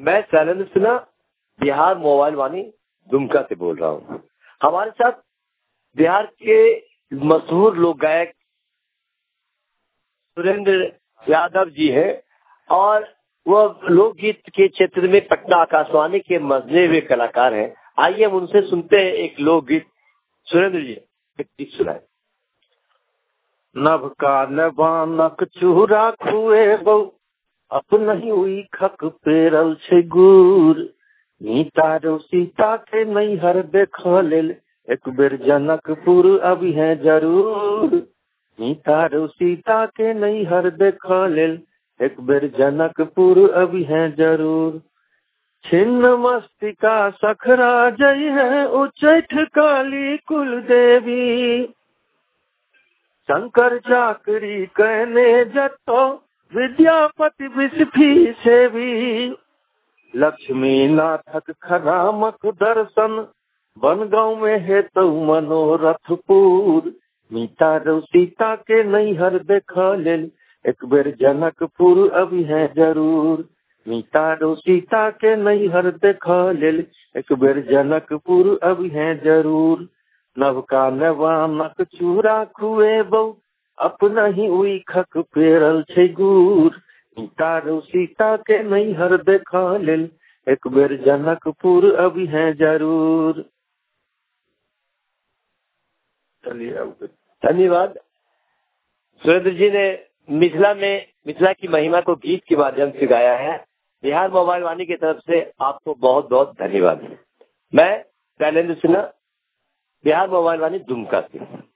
मैं शैलेंद्र सिन्हा बिहार मोबाइल वाणी दुमका से बोल रहा हूँ। हमारे साथ बिहार के मशहूर लोक गायक सुरेंद्र यादव जी हैं और वह लोकगीत के क्षेत्र में पटना आकाशवाणी के मजले हुए कलाकार हैं। आइए हम उनसे सुनते हैं एक लोकगीत। सुरेंद्र जी एक गीत सुनाए। नभ का नबानक चूरा खुए बहु अपनहि हुई खक पेरल छे गुर नीता रो सीता के नैहर देख लेल एक बेर जनकपुर अभी है जरूर नीता रो सीता के नैहर देख लेल एक बेर जनकपुर अभी है जरूर छिन्न मस्तिका सखरा जय है उच्चैठ काली कुल देवी शंकर चाकरी कहने जतो विद्यापति विषफी सेवी लक्ष्मी नाथक खरामक दर्शन बनगांव में है तो मनोरथपुर मीता रो सीता के नैहर देखा लेल एक बेर जनकपुर अभी है जरूर मीता रो सीता के नैहर देखा लेल एक बेर जनकपुर अभी है जरूर नवका नवानक चूरा खुए बहु अपना ही उई खक पेरल छे गुर मीता रो सीता के नैहर देखा लेल एक बेर जनकपुर अभी है जरूर। चलिए धन्यवाद। सुरेंद्र जी ने मिथिला की महिमा को गीत के माध्यम से गाया है। बिहार मोबाइल वाणी की तरफ से आपको बहुत बहुत धन्यवाद। मैं शैलेंद्र सिन्हा बिहार मोबाइल वाणी दुमका से।